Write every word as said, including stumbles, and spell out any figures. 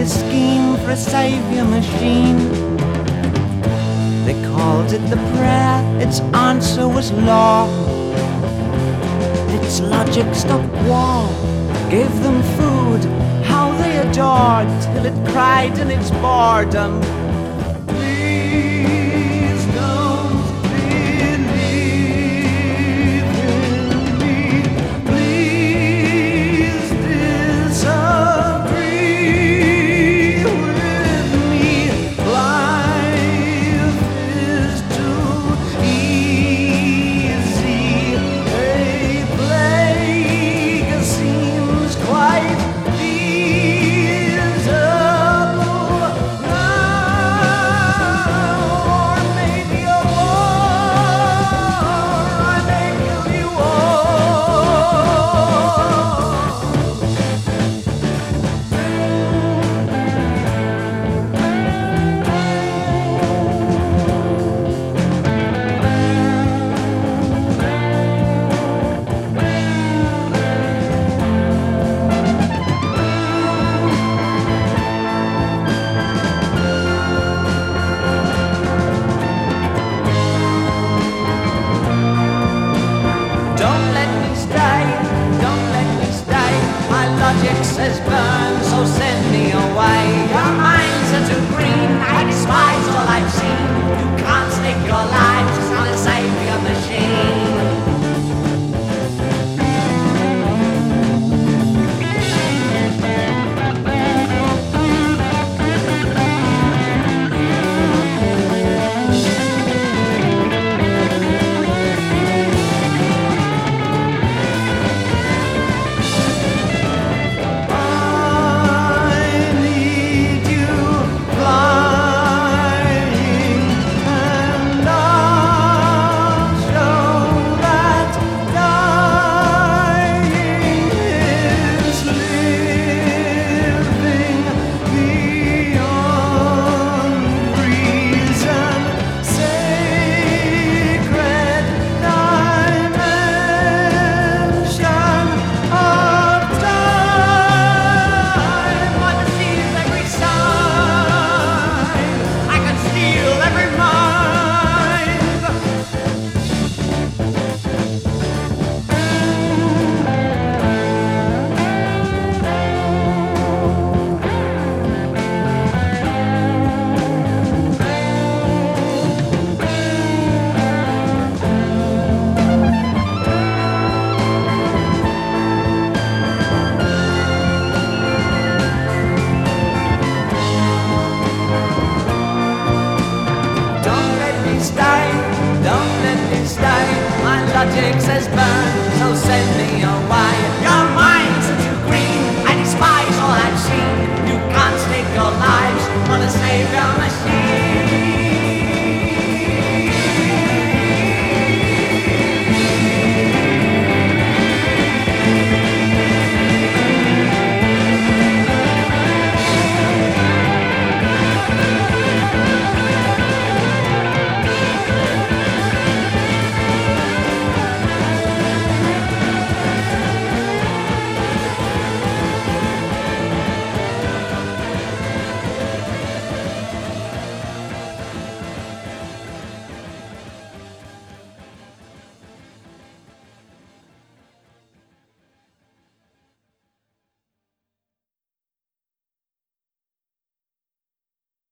a scheme for a savior machine. They called it the prayer, its answer was law. Its logic stopped war, gave them food, how they adored, till it cried in its boredom, please don't believe in me, please disagree with me. Life is too easy, a plague seems quite feasible now, or maybe a war, I may kill you Don't let me stay, don't let me stay. My logic says burn, so send me away. Your minds are too green, I despise all I've seen. You can't stake your lives on a savior machine. Stay, don't let me stay. My logic says burn, so send me away. Your minds are too green, I despise all I've seen. You can't stake your lives on a savior machine.